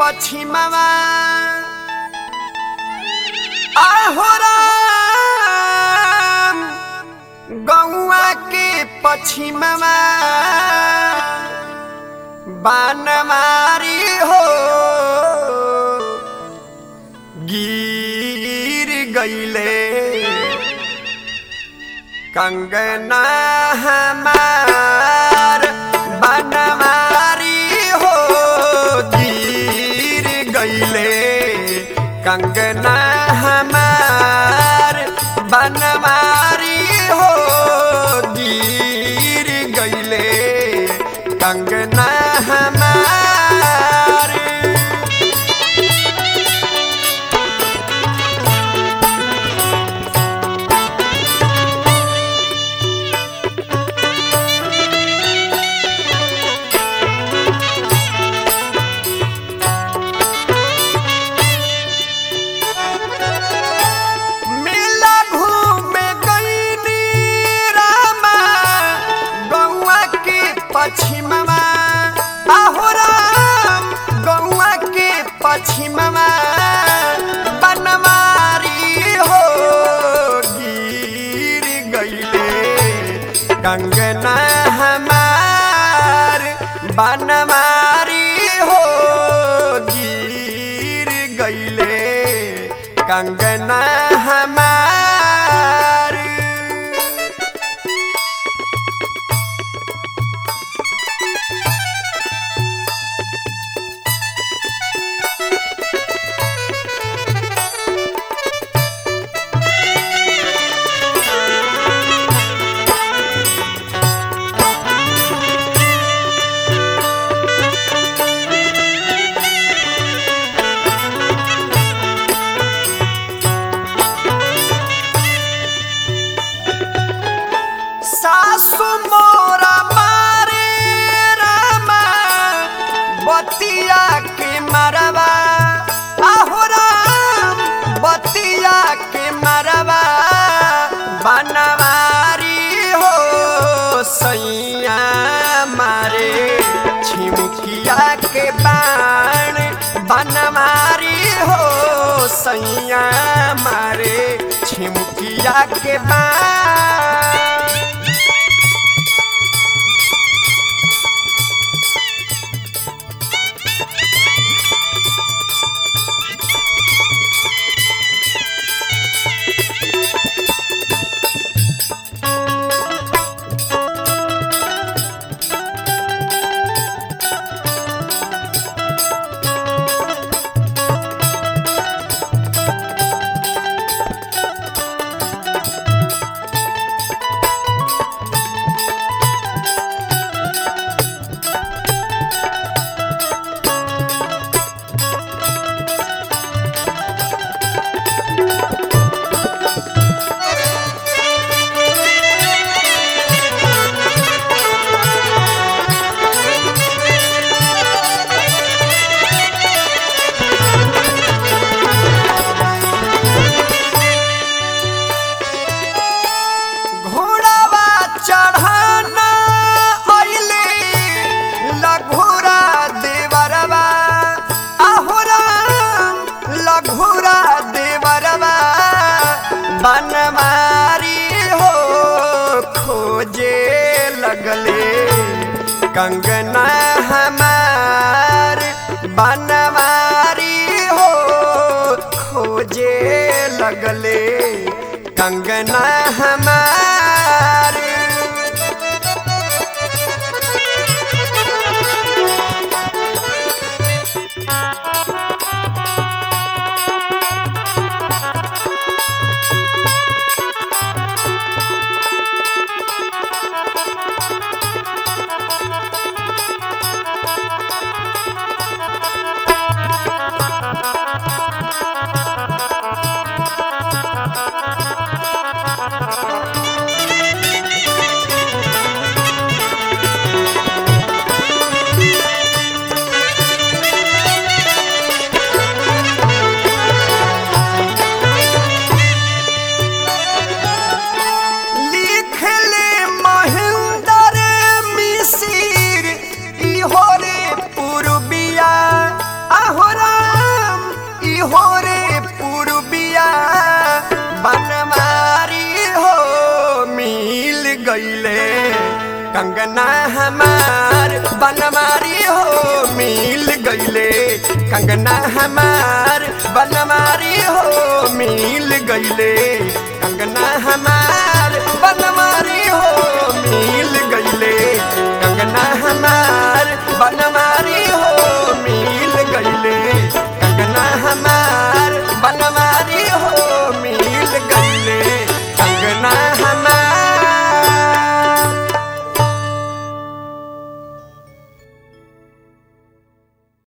पश्चिमवा आहोराम गौआ के पश्चिमवा बनमारी हो गिर गईले कंगना हमार बनमारी हो गिर गईले कंगना हमार बनमारी हो गिर गईले कंगना हमार। मेला घूमे गईनी रामा गौआ के पश्चिमवा आहोराम गौआ के पश्चिमवा बनमारी हो गिर गईले कंगना हमार बनमारी हो गिर गईले कंगना हमार। सासु मोरा मारे रामा बतिया के मरवा आहोराम बतिया के मरवा बनवारी हो सैया मारे छिमकिया के बाण बनवारी हो सैया मारे छिमकिया के बाण। चढ़ाना अइले लघुरा देवरवा आहोराम लघुरा देवरवा बनमारी हो खोजे लगले कंगना हमार बनमारी हो खोजे लगले कंगना हमार। कंगना हमार बनमारी हो मिल गईले कंगना हमार बनमारी हो मिल गईले कंगना हमार बनमारी हो मिल गईले।